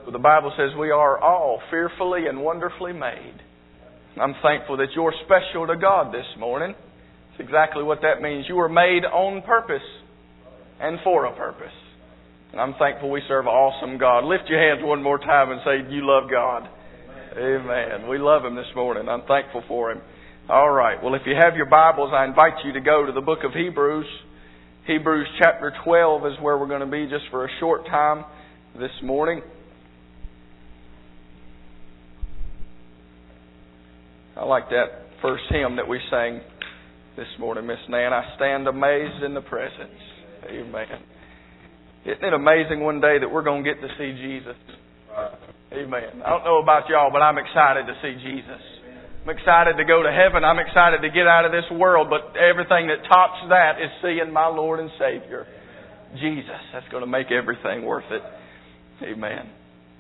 the Bible says we are all fearfully and wonderfully made. I'm thankful that you're special to God this morning. That's exactly what that means. You were made on purpose and for a purpose. And I'm thankful we serve an awesome God. Lift your hands one more time and say, you love God. Amen. We love Him this morning. I'm thankful for Him. All right. Well, if you have your Bibles, I invite you to go to the book of Hebrews. Hebrews chapter 12 is where we're going to be just for a short time this morning. I like that first hymn that we sang this morning, Miss Nan. I stand amazed in the presence. Amen. Isn't it amazing one day that we're going to get to see Jesus? Amen. I don't know about y'all, but I'm excited to see Jesus. I'm excited to go to heaven. I'm excited to get out of this world. But everything that tops that is seeing my Lord and Savior, Jesus. That's going to make everything worth it. Amen.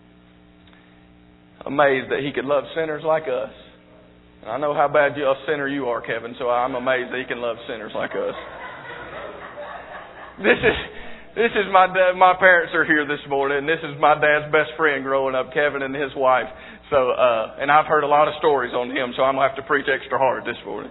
Amazed that He could love sinners like us. And I know how bad a sinner you are, Kevin, so I'm amazed that He can love sinners like us. This is my dad. My parents are here this morning. This is my dad's best friend growing up, Kevin, and his wife. So, and I've heard a lot of stories on him, so I'm going to have to preach extra hard this morning.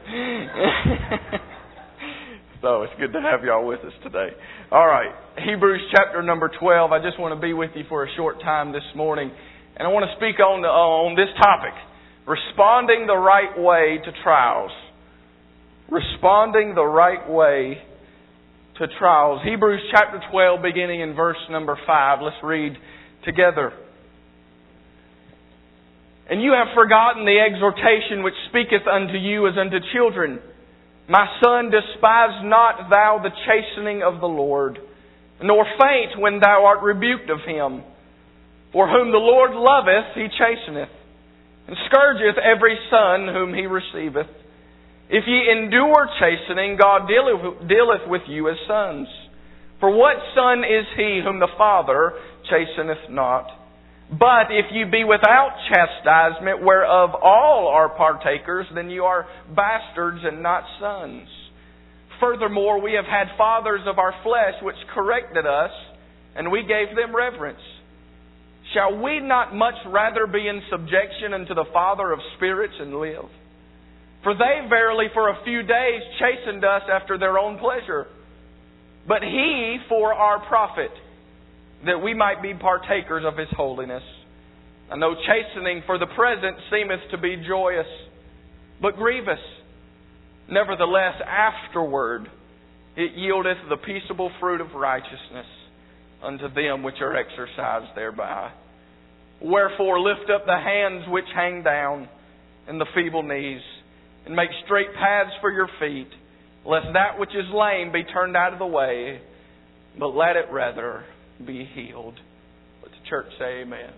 So it's good to have y'all with us today. All right, Hebrews chapter number 12. I just want to be with you for a short time this morning. And I want to speak on this topic, responding the right way to trials. Responding the right way to trials. Hebrews chapter 12, beginning in verse number 5. Let's read together. And you have forgotten the exhortation which speaketh unto you as unto children. My son, despise not thou the chastening of the Lord, nor faint when thou art rebuked of Him. For whom the Lord loveth, He chasteneth, and scourgeth every son whom He receiveth. If ye endure chastening, God dealeth with you as sons. For what son is he whom the Father chasteneth not? But if you be without chastisement, whereof all are partakers, then you are bastards and not sons. Furthermore, we have had fathers of our flesh which corrected us, and we gave them reverence. Shall we not much rather be in subjection unto the Father of spirits and live? For they verily for a few days chastened us after their own pleasure, but He for our profit, that we might be partakers of His holiness. I know chastening for the present seemeth to be joyous, but grievous. Nevertheless, afterward it yieldeth the peaceable fruit of righteousness unto them which are exercised thereby. Wherefore lift up the hands which hang down, and the feeble knees, and make straight paths for your feet, lest that which is lame be turned out of the way, but let it rather be healed. Let the church say amen.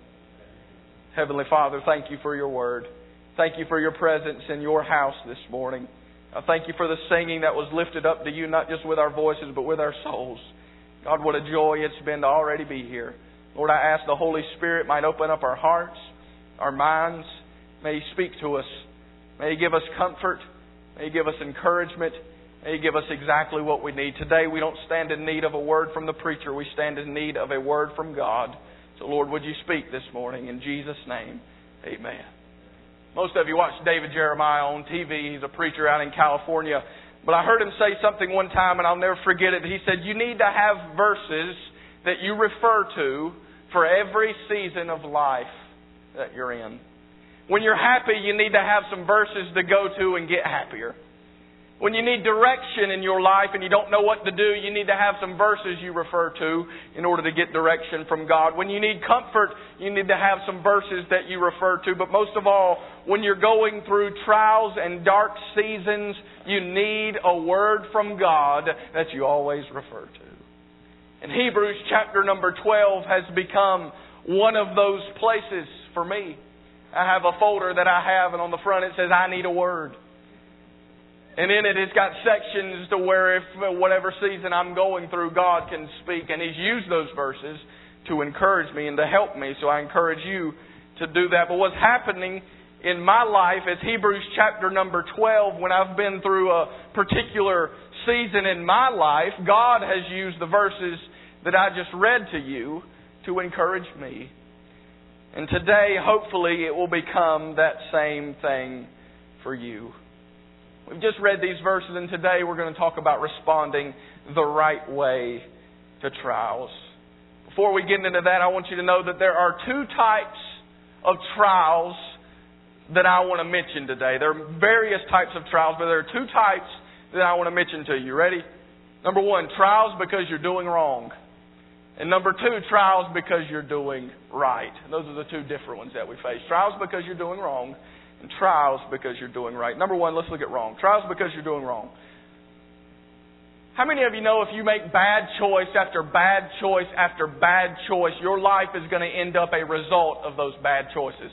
Heavenly Father, thank you for your word. Thank you for your presence in your house this morning. I thank you for the singing that was lifted up to you, not just with our voices, but with our souls. God, what a joy it's been to already be here. Lord, I ask the Holy Spirit might open up our hearts, our minds. May He speak to us. May He give us comfort. May He give us encouragement. May He give us exactly what we need. Today we don't stand in need of a word from the preacher. We stand in need of a word from God. So Lord, would you speak this morning in Jesus' name? Amen. Most of you watch David Jeremiah on TV. He's a preacher out in California. But I heard him say something one time, and I'll never forget it. He said, you need to have verses that you refer to for every season of life that you're in. When you're happy, you need to have some verses to go to and get happier. When you need direction in your life and you don't know what to do, you need to have some verses you refer to in order to get direction from God. When you need comfort, you need to have some verses that you refer to. But most of all, when you're going through trials and dark seasons, you need a word from God that you always refer to. And Hebrews chapter number 12 has become one of those places for me. I have a folder that I have, and on the front it says, I need a word. And in it, it's got sections to where if whatever season I'm going through, God can speak. And He's used those verses to encourage me and to help me. So I encourage you to do that. But what's happening in my life is Hebrews chapter number 12. When I've been through a particular season in my life, God has used the verses that I just read to you to encourage me. And today, hopefully, it will become that same thing for you. We've just read these verses, and today we're going to talk about responding the right way to trials. Before we get into that, I want you to know that there are two types of trials that I want to mention today. There are various types of trials, but there are two types that I want to mention to you. Ready? Number one, trials because you're doing wrong. And number two, trials because you're doing right. And those are the two different ones that we face. Trials because you're doing wrong, and trials because you're doing right. Number one, let's look at wrong. Trials because you're doing wrong. How many of you know if you make bad choice after bad choice after bad choice, your life is going to end up a result of those bad choices?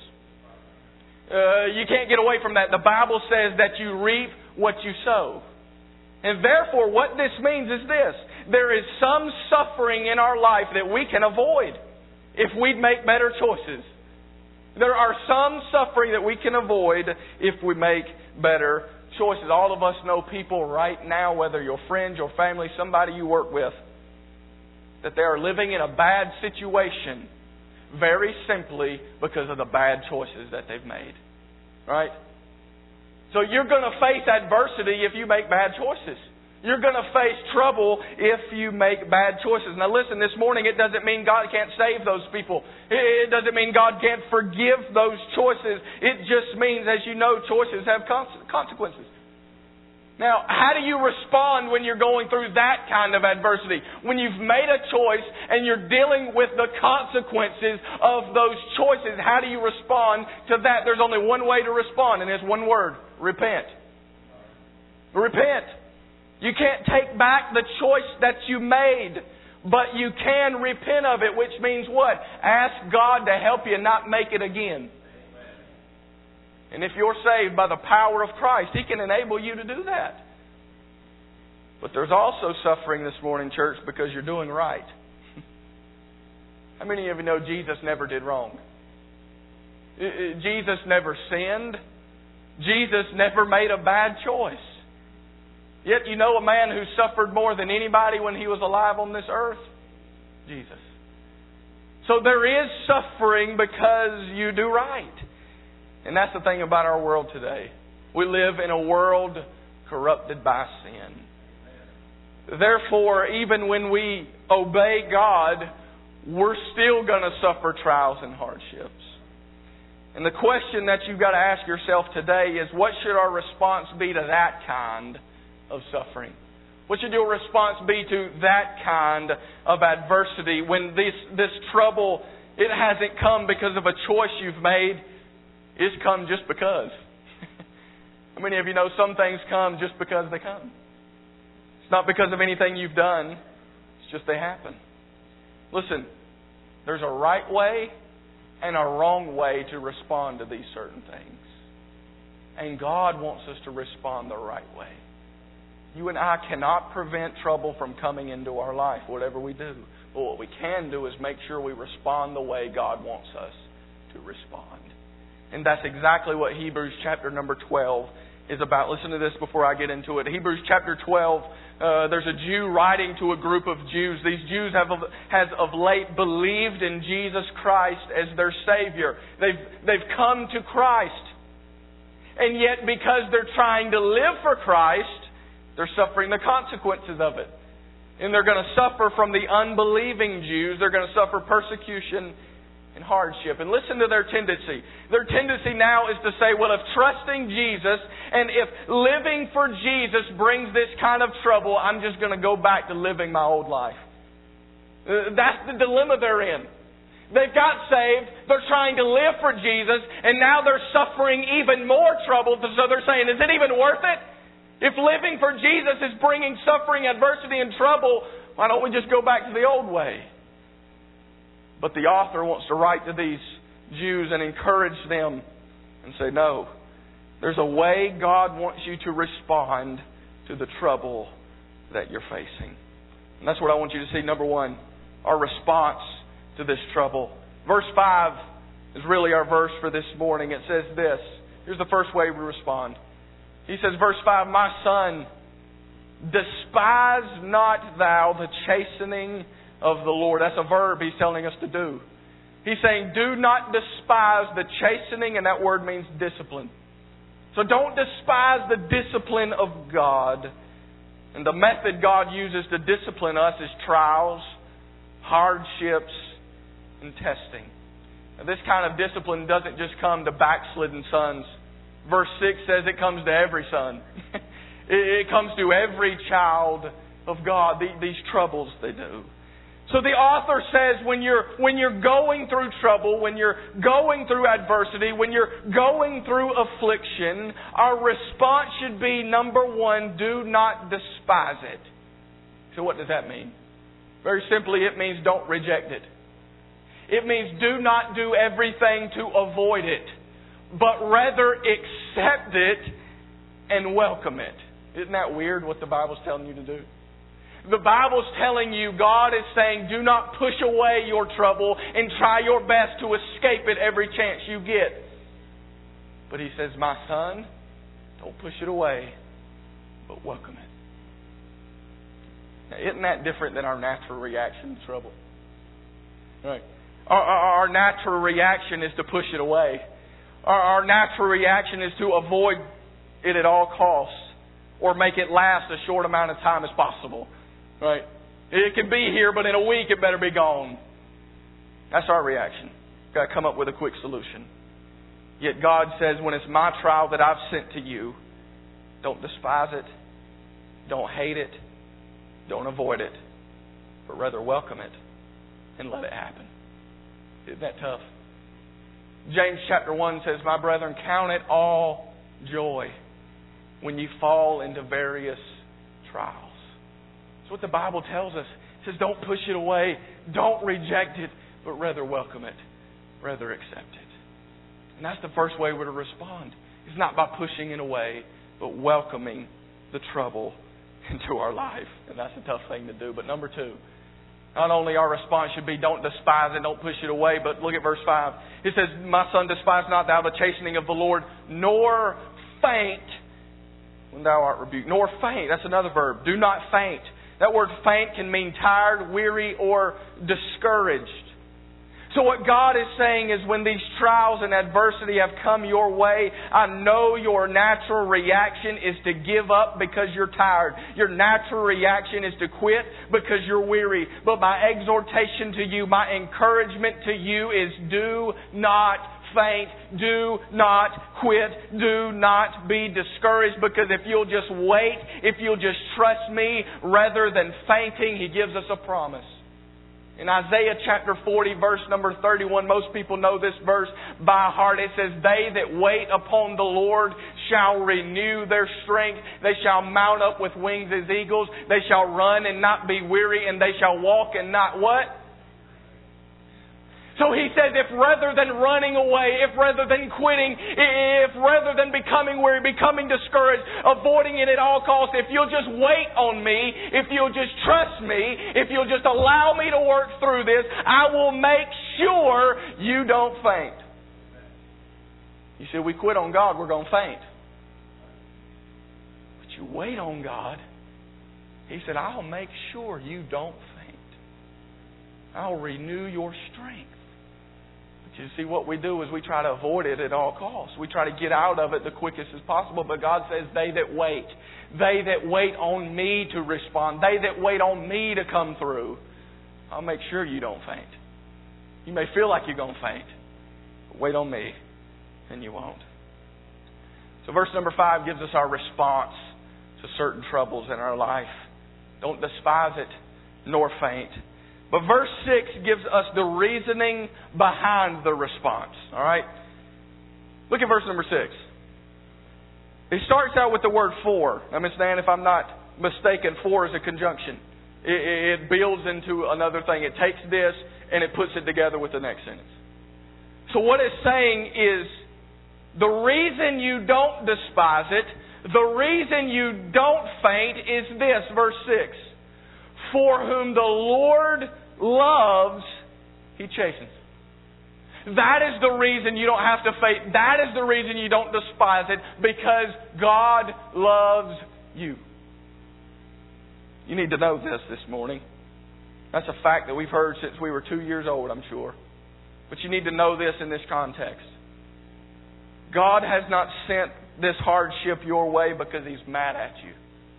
You can't get away from that. The Bible says that you reap what you sow. And therefore, what this means is this. There is some suffering in our life that we can avoid if we make better choices. There are some suffering that we can avoid if we make better choices. All of us know people right now, whether your friends, your family, somebody you work with, that they are living in a bad situation very simply because of the bad choices that they've made. Right? So you're going to face adversity if you make bad choices. You're going to face trouble if you make bad choices. Now listen, this morning it doesn't mean God can't save those people. It doesn't mean God can't forgive those choices. It just means, as you know, choices have consequences. Now, how do you respond when you're going through that kind of adversity? When you've made a choice and you're dealing with the consequences of those choices, how do you respond to that? There's only one way to respond, and it's one word: repent. Repent. You can't take back the choice that you made, but you can repent of it, which means what? Ask God to help you not make it again. And if you're saved by the power of Christ, He can enable you to do that. But there's also suffering this morning, church, because you're doing right. How many of you know Jesus never did wrong? Jesus never sinned. Jesus never made a bad choice. Yet you know a man who suffered more than anybody when He was alive on this earth? Jesus. So there is suffering because you do right. And that's the thing about our world today. We live in a world corrupted by sin. Therefore, even when we obey God, we're still going to suffer trials and hardships. And the question that you've got to ask yourself today is, what should our response be to that kind of suffering? What should your response be to that kind of adversity when this trouble, it hasn't come because of a choice you've made? It's come just because. How many of you know some things come just because they come? It's not because of anything you've done. It's just they happen. Listen, there's a right way and a wrong way to respond to these certain things. And God wants us to respond the right way. You and I cannot prevent trouble from coming into our life, whatever we do. But what we can do is make sure we respond the way God wants us to respond. And that's exactly what Hebrews chapter number 12 is about. Listen to this before I get into it. Hebrews chapter 12, there's a Jew writing to a group of Jews. These Jews have of late believed in Jesus Christ as their Savior. They've come to Christ. And yet because they're trying to live for Christ, they're suffering the consequences of it. And they're going to suffer from the unbelieving Jews. They're going to suffer persecution and hardship. And listen to their tendency. Their tendency now is to say, well, if trusting Jesus and if living for Jesus brings this kind of trouble, I'm just going to go back to living my old life. That's the dilemma they're in. They've got saved, they're trying to live for Jesus, and now they're suffering even more trouble. So they're saying, is it even worth it? If living for Jesus is bringing suffering, adversity, and trouble, why don't we just go back to the old way? But the author wants to write to these Jews and encourage them and say, no, there's a way God wants you to respond to the trouble that you're facing. And that's what I want you to see. Number one, our response to this trouble. Verse 5 is really our verse for this morning. It says this. Here's the first way we respond. He says, verse 5, my son, despise not thou the chastening of the Lord. That's a verb He's telling us to do. He's saying, do not despise the chastening, and that word means discipline. So don't despise the discipline of God. And the method God uses to discipline us is trials, hardships, and testing. Now, this kind of discipline doesn't just come to backslidden sons. Verse 6 says it comes to every son. It comes to every child of God. These troubles they do. So the author says when you're going through trouble, when you're going through adversity, when you're going through affliction, our response should be, number one, do not despise it. So what does that mean? Very simply, it means don't reject it. It means do not do everything to avoid it, but rather accept it and welcome it. Isn't that weird what the Bible's telling you to do? The Bible's telling you, God is saying, do not push away your trouble and try your best to escape it every chance you get. But He says, my son, don't push it away, but welcome it. Now, isn't that different than our natural reaction to trouble? Right. Our natural reaction is to push it away. Our natural reaction is to avoid it at all costs or make it last a short amount of time as possible. Right? It can be here, but in a week it better be gone. That's our reaction. Got to come up with a quick solution. Yet God says, when it's my trial that I've sent to you, don't despise it, don't hate it, don't avoid it, but rather welcome it and let it happen. Isn't that tough? James chapter 1 says, my brethren, count it all joy when you fall into various trials. That's what the Bible tells us. It says don't push it away, don't reject it, but rather welcome it, rather accept it. And that's the first way we're to respond. It's not by pushing it away, but welcoming the trouble into our life. And that's a tough thing to do. But number two, not only our response should be don't despise it, don't push it away, but look at verse 5. It says, my son, despise not thou the chastening of the Lord, nor faint when thou art rebuked. Nor faint. That's another verb. Do not faint. That word faint can mean tired, weary, or discouraged. So what God is saying is when these trials and adversity have come your way, I know your natural reaction is to give up because you're tired. Your natural reaction is to quit because you're weary. But my exhortation to you, my encouragement to you is do not faint. Do not quit. Do not be discouraged, because if you'll just wait, if you'll just trust me rather than fainting, He gives us a promise. In Isaiah chapter 40, verse number 31, most people know this verse by heart. It says, they that wait upon the Lord shall renew their strength. They shall mount up with wings as eagles. They shall run and not be weary, and they shall walk and not what? So He says, if rather than running away, if rather than quitting, if rather than becoming weary, becoming discouraged, avoiding it at all costs, if you'll just wait on me, if you'll just trust me, if you'll just allow me to work through this, I will make sure you don't faint. You see, we quit on God, we're going to faint. But you wait on God, He said, I'll make sure you don't faint. I'll renew your strength. You see, what we do is we try to avoid it at all costs. We try to get out of it the quickest as possible. But God says, they that wait on me to respond, they that wait on me to come through, I'll make sure you don't faint. You may feel like you're going to faint, but wait on me and you won't. So verse number 5 gives us our response to certain troubles in our life. Don't despise it, nor faint. But verse 6 gives us the reasoning behind the response. All right? Look at verse number 6. It starts out with the word for. Now, Miss Dan, if I'm not mistaken, for is a conjunction. It builds into another thing. It takes this and it puts it together with the next sentence. So what it's saying is, the reason you don't despise it, the reason you don't faint is this, verse 6. For whom the Lord loves, He chastens. That is the reason you don't have to faint. That is the reason you don't despise it, because God loves you. You need to know this morning. That's a fact that we've heard since we were 2 years old, I'm sure. But you need to know this in this context. God has not sent this hardship your way because He's mad at you.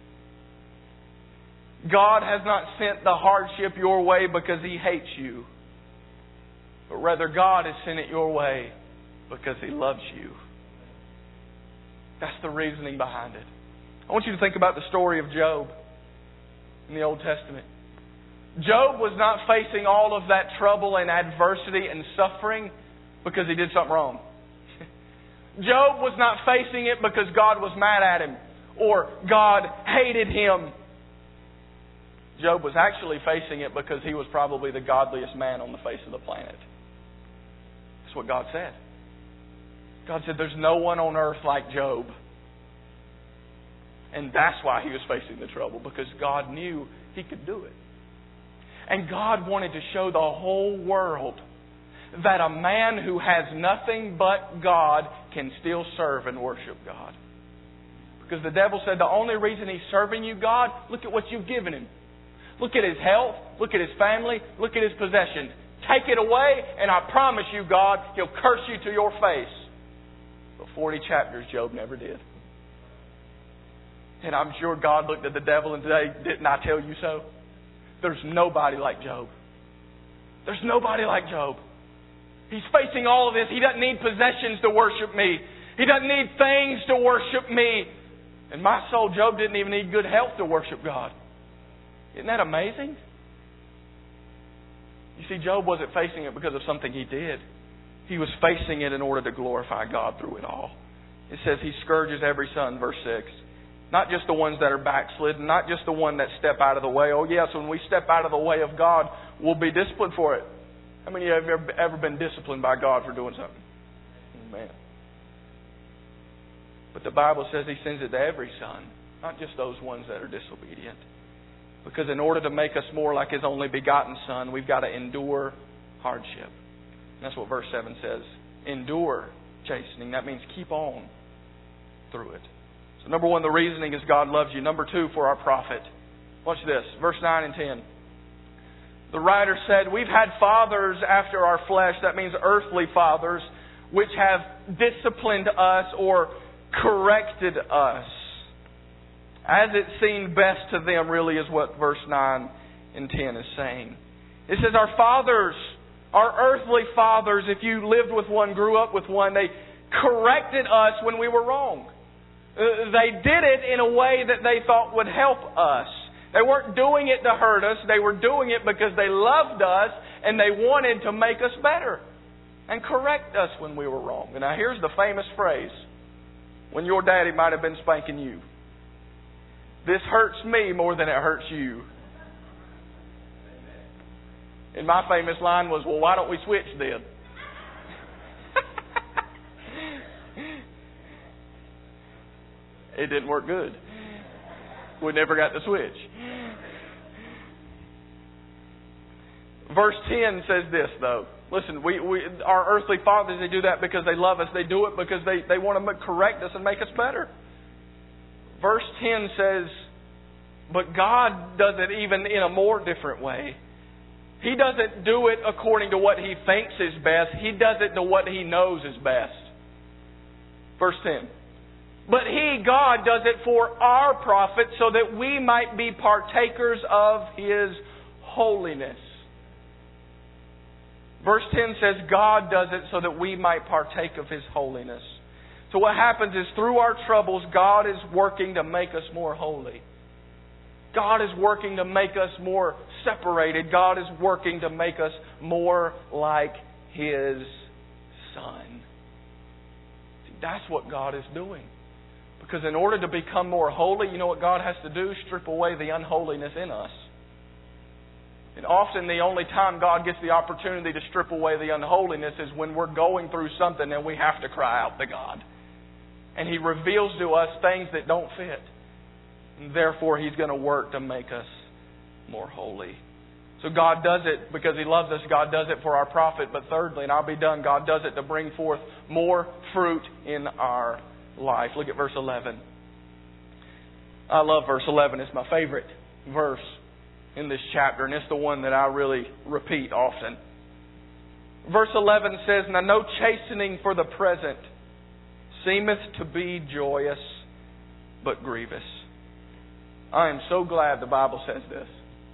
God has not sent the hardship your way because He hates you. But rather God has sent it your way because He loves you. That's the reasoning behind it. I want you to think about the story of Job in the Old Testament. Job was not facing all of that trouble and adversity and suffering because he did something wrong. Job was not facing it because God was mad at him or God hated him. Job was actually facing it because he was probably the godliest man on the face of the planet. That's what God said. God said there's no one on earth like Job. And that's why he was facing the trouble, because God knew he could do it. And God wanted to show the whole world that a man who has nothing but God can still serve and worship God. Because the devil said the only reason he's serving you, God, look at what you've given him. Look at his health, look at his family, look at his possessions. Take it away and I promise you, God, He'll curse you to your face. But 40 chapters Job never did. And I'm sure God looked at the devil and said, didn't I tell you so? There's nobody like Job. There's nobody like Job. He's facing all of this. He doesn't need possessions to worship me. He doesn't need things to worship me. And my soul, Job didn't even need good health to worship God. Isn't that amazing? You see, Job wasn't facing it because of something he did. He was facing it in order to glorify God through it all. It says He scourges every son, verse 6. Not just the ones that are backslidden, not just the one that step out of the way. Oh yes, when we step out of the way of God, we'll be disciplined for it. How many of you have ever been disciplined by God for doing something? Amen. But the Bible says He sends it to every son, not just those ones that are disobedient. Because in order to make us more like His only begotten Son, we've got to endure hardship. And that's what verse 7 says. Endure chastening. That means keep on through it. So number one, the reasoning is God loves you. Number two, for our profit. Watch this. Verse 9 and 10. The writer said, we've had fathers after our flesh. That means earthly fathers, which have disciplined us or corrected us, as it seemed best to them, really is what verse 9 and 10 is saying. It says our fathers, our earthly fathers, if you lived with one, grew up with one, they corrected us when we were wrong. They did it in a way that they thought would help us. They weren't doing it to hurt us. They were doing it because they loved us and they wanted to make us better and correct us when we were wrong. And now here's the famous phrase, when your daddy might have been spanking you. This hurts me more than it hurts you. And my famous line was, well, why don't we switch then? It didn't work good. We never got the switch. Verse 10 says this, though. Listen, our earthly fathers, they do that because they love us. They do it because they want to correct us and make us better. Verse 10 says, but God does it even in a more different way. He doesn't do it according to what He thinks is best. He does it to what He knows is best. Verse 10. But He, God, does it for our profit so that we might be partakers of His holiness. Verse 10 says God does it so that we might partake of His holiness. So what happens is through our troubles, God is working to make us more holy. God is working to make us more separated. God is working to make us more like His Son. See, that's what God is doing. Because in order to become more holy, you know what God has to do? Strip away the unholiness in us. And often the only time God gets the opportunity to strip away the unholiness is when we're going through something and we have to cry out to God. And He reveals to us things that don't fit. And therefore He's going to work to make us more holy. So God does it because He loves us. God does it for our profit. But thirdly, and I'll be done, God does it to bring forth more fruit in our life. Look at verse 11. I love verse 11. It's my favorite verse in this chapter, and it's the one that I really repeat often. Verse 11 says, Now no chastening for the present seemeth to be joyous, but grievous. I am so glad the Bible says this.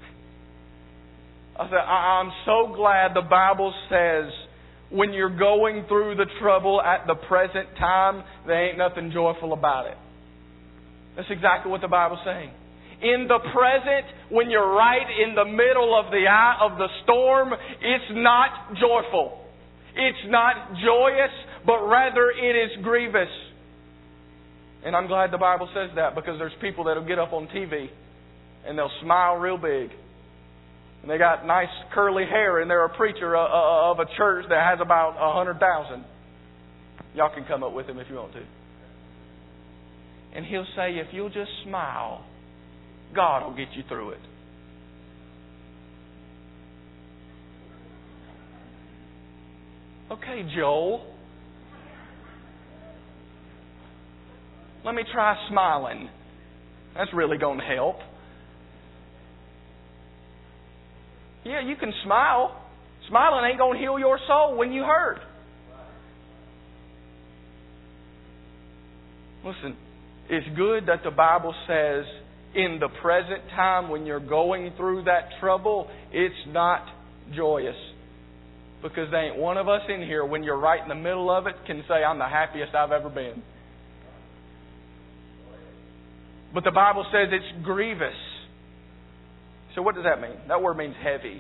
I'm so glad the Bible says when you're going through the trouble at the present time, there ain't nothing joyful about it. That's exactly what the Bible's saying. In the present, when you're right in the middle of the eye of the storm, it's not joyful. It's not joyous, but rather it is grievous. And I'm glad the Bible says that, because there's people that'll get up on TV and they'll smile real big. And they got nice curly hair, and they're a preacher of a church that has about 100,000. Y'all can come up with him if you want to. And he'll say, if you'll just smile, God will get you through it. Okay, Joel. Let me try smiling. That's really going to help. Yeah, you can smile. Smiling ain't going to heal your soul when you hurt. Listen, it's good that the Bible says in the present time when you're going through that trouble, it's not joyous. Because there ain't one of us in here, when you're right in the middle of it, can say, I'm the happiest I've ever been. But the Bible says it's grievous. So what does that mean? That word means heavy.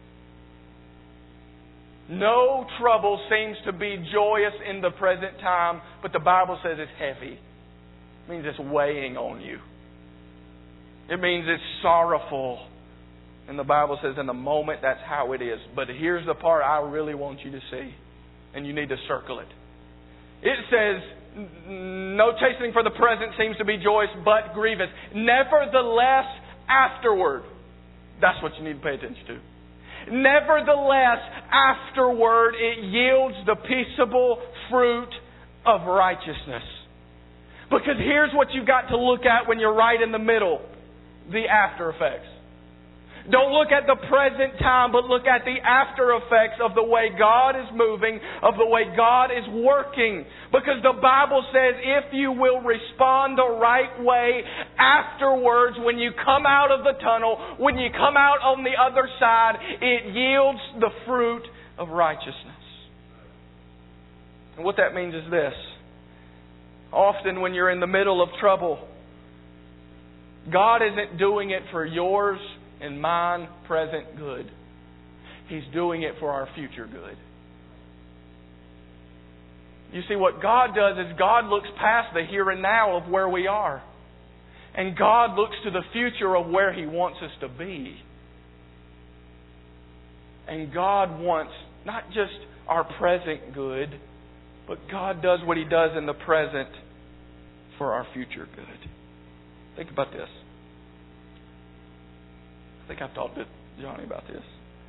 No trouble seems to be joyous in the present time, but the Bible says it's heavy. It means it's weighing on you. It means it's sorrowful. And the Bible says in the moment that's how it is. But here's the part I really want you to see. And you need to circle it. It says, no chastening for the present seems to be joyous, but grievous. Nevertheless, afterward. That's what you need to pay attention to. Nevertheless, afterward, it yields the peaceable fruit of righteousness. Because here's what you've got to look at when you're right in the middle. The after effects. Don't look at the present time, but look at the after effects of the way God is moving, of the way God is working. Because the Bible says if you will respond the right way afterwards, when you come out of the tunnel, when you come out on the other side, it yields the fruit of righteousness. And what that means is this. Often when you're in the middle of trouble, God isn't doing it for yours and mine present good. He's doing it for our future good. You see, what God does is God looks past the here and now of where we are. And God looks to the future of where He wants us to be. And God wants not just our present good, but God does what He does in the present for our future good. Think about this. I think I've talked to Johnny about this.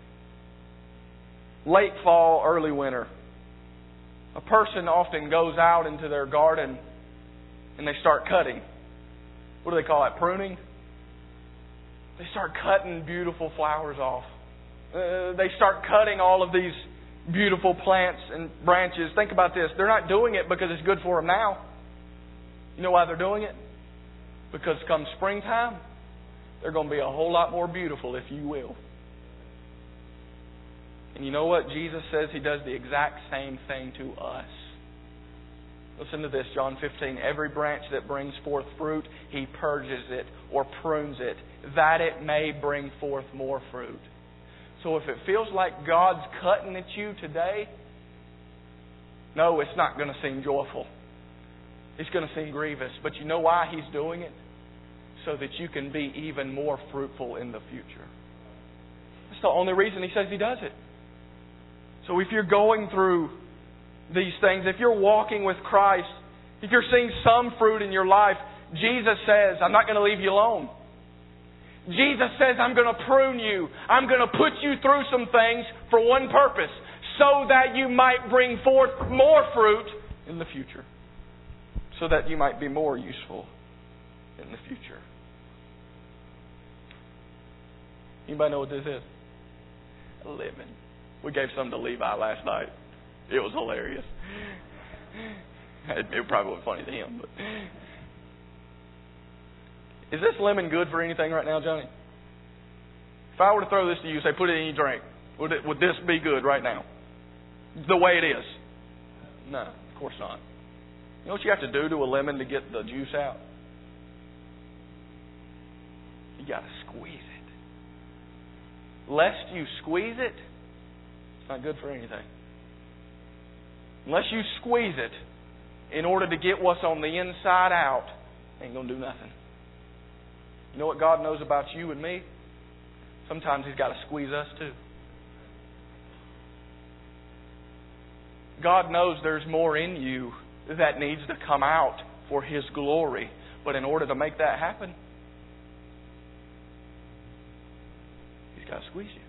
Late fall, early winter. A person often goes out into their garden and they start cutting. What do they call it? Pruning? They start cutting beautiful flowers off. They start cutting all of these beautiful plants and branches. Think about this. They're not doing it because it's good for them now. You know why they're doing it? Because come springtime, they're going to be a whole lot more beautiful, if you will. And you know what? Jesus says He does the exact same thing to us. Listen to this, John 15. Every branch that brings forth fruit, He purges it or prunes it, that it may bring forth more fruit. So if it feels like God's cutting at you today, no, it's not going to seem joyful. It's going to seem grievous. But you know why He's doing it? So that you can be even more fruitful in the future. That's the only reason He says He does it. So if you're going through these things, if you're walking with Christ, if you're seeing some fruit in your life, Jesus says, I'm not going to leave you alone. Jesus says, I'm going to prune you. I'm going to put you through some things for one purpose, so that you might bring forth more fruit in the future. So that you might be more useful in the future. Anybody know what this is? A lemon. We gave some to Levi last night. It was hilarious. It probably wasn't funny to him. But is this lemon good for anything right now, Johnny? If I were to throw this to you, say put it in your drink, would this be good right now? The way it is? No, of course not. You know what you have to do to a lemon to get the juice out? You got to squeeze it. Lest you squeeze it, it's not good for anything. Unless you squeeze it in order to get what's on the inside out, ain't going to do nothing. You know what God knows about you and me? Sometimes He's got to squeeze us too. God knows there's more in you that needs to come out for His glory. But in order to make that happen, He's got to squeeze you.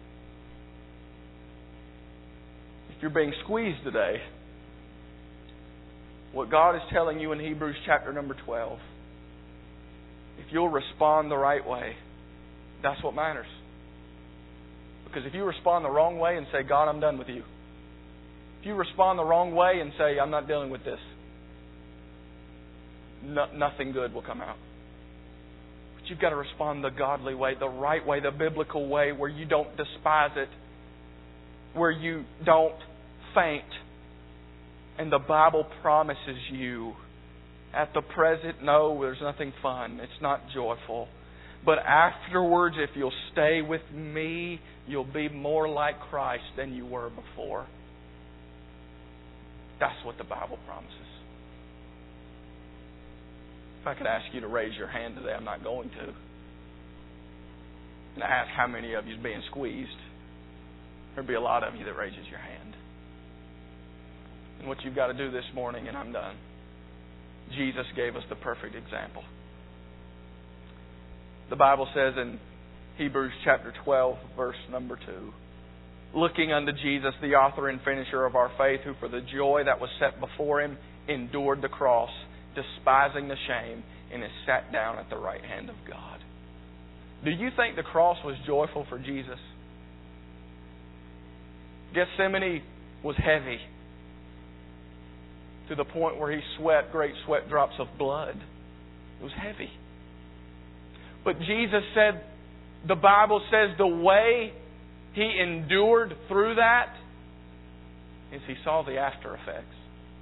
If you're being squeezed today, what God is telling you in Hebrews chapter number 12, if you'll respond the right way, that's what matters. Because if you respond the wrong way and say, God, I'm done with you. If you respond the wrong way and say, I'm not dealing with this, nothing good will come out. But you've got to respond the godly way, the right way, the biblical way, where you don't despise it, where you don't faint. And the Bible promises you, at the present, no, there's nothing fun. It's not joyful. But afterwards, if you'll stay with me, you'll be more like Christ than you were before. That's what the Bible promises. If I could ask you to raise your hand today, I'm not going to. And I ask how many of you is being squeezed. There'd be a lot of you that raises your hand. And what you've got to do this morning, and I'm done. Jesus gave us the perfect example. The Bible says in Hebrews chapter 12, verse number 2, looking unto Jesus, the author and finisher of our faith, who for the joy that was set before Him endured the cross, despising the shame, and is sat down at the right hand of God. Do you think the cross was joyful for Jesus? Gethsemane was heavy to the point where He sweat great sweat drops of blood. It was heavy. But Jesus said, the Bible says the way He endured through that is He saw the after effects.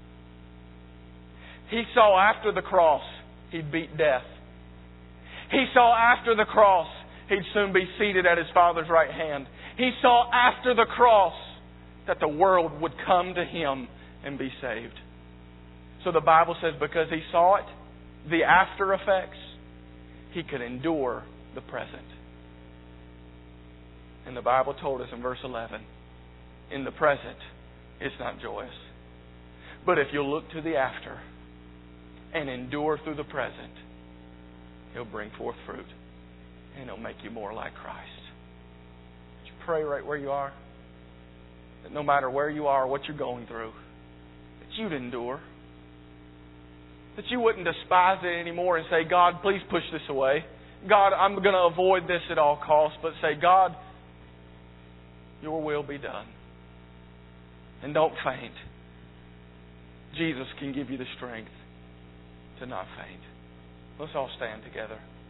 He saw after the cross He'd beat death. He saw after the cross He'd soon be seated at His Father's right hand. He saw after the cross that the world would come to Him and be saved. So the Bible says because He saw it, the after effects, He could endure the present. And the Bible told us in verse 11, in the present, it's not joyous. But if you'll look to the after and endure through the present, He'll bring forth fruit. And He'll make you more like Christ. Would you pray right where you are? That no matter where you are or what you're going through, that you'd endure. That you wouldn't despise it anymore and say, God, please push this away. God, I'm going to avoid this at all costs. But say, God, Your will be done. And don't faint. Jesus can give you the strength to not faint. Let's all stand together.